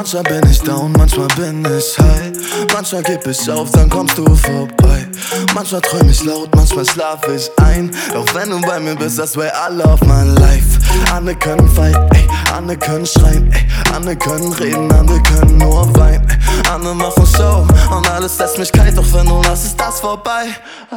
Manchmal bin ich down, manchmal bin ich high. Manchmal geb ich auf, dann kommst du vorbei. Manchmal träum ich laut, manchmal schlaf ich ein. Doch wenn du bei mir bist, das way I love my life. Andere können fight, ey, andere können schreien, ey. Andere können reden, andere können nur weinen, ey. Andere machen Show und alles lässt mich kalt. Doch wenn du lass, ist das vorbei.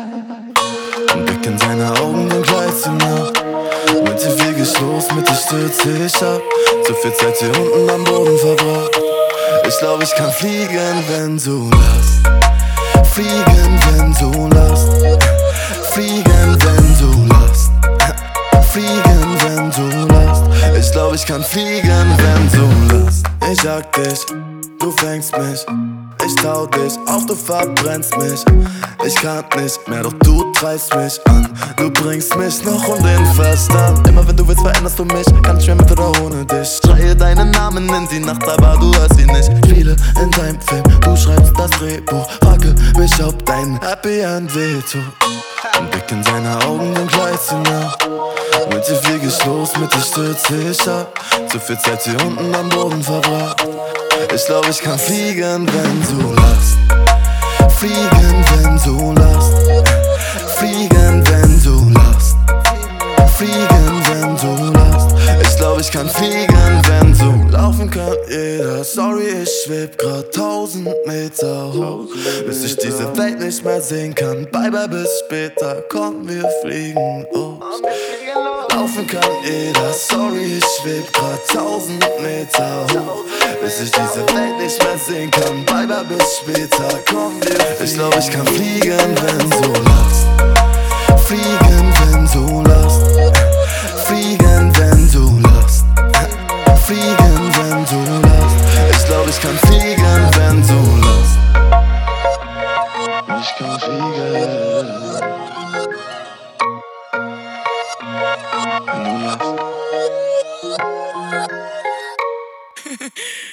Ein Blick in seine Augen, dann gleich die Nacht. Mit dir flieg ich los, mit dir stürze ich ab. So viel Zeit hier unten am Boden verbracht. Ich glaub, ich kann fliegen, wenn du lachst. Fliegen, wenn du lachst. Fliegen, wenn du lachst. Fliegen, wenn du lachst. Ich glaub, ich kann fliegen, wenn du lachst. Ich jag dich, du fängst mich. Ich tau dich, auch du verbrennst mich. Ich kann nicht mehr, doch du treibst mich an. Du bringst mich noch um den Verstand. Immer wenn du willst, veränderst du mich. Kann nicht mehr mit oder ohne dich. Schreie deinen Namen in die Nacht, aber du hörst sie nicht. Spiele in deinem Film, du schreibst das Drehbuch. Frage mich, ob dein Happy End wehtut. Ein Blick in seine Augen, dann gleich die Nacht. Mit dir flieg ich los, mit dir stürze ich ab. Zu viel Zeit hier unten am Boden verbracht. Ich glaub, ich kann fliegen, wenn du lachst. Fliegen, wenn du lachst. Fliegen, wenn du lachst. Fliegen, wenn du lachst. Ich glaub, ich kann fliegen, wenn du laufen kann jeder. Sorry, ich schweb grad 1000 Meter hoch, bis ich diese Welt nicht mehr sehen kann. Bye bye, bis später, komm, wir fliegen los. Laufen kann jeder, sorry, ich schweb grad 1000 Meter hoch, bis ich diese Welt nicht mehr sehen kann. Bye bye, bis später, komm, wir fliegen. Ich glaub, ich kann fliegen, wenn du lachst. Fliegen, wenn du lachst. Fliegen, wenn du lachst. Fliegen, wenn du lachst. Ich glaub, ich kann fliegen, wenn du lachst. Ich kann fliegen, wenn du lachst.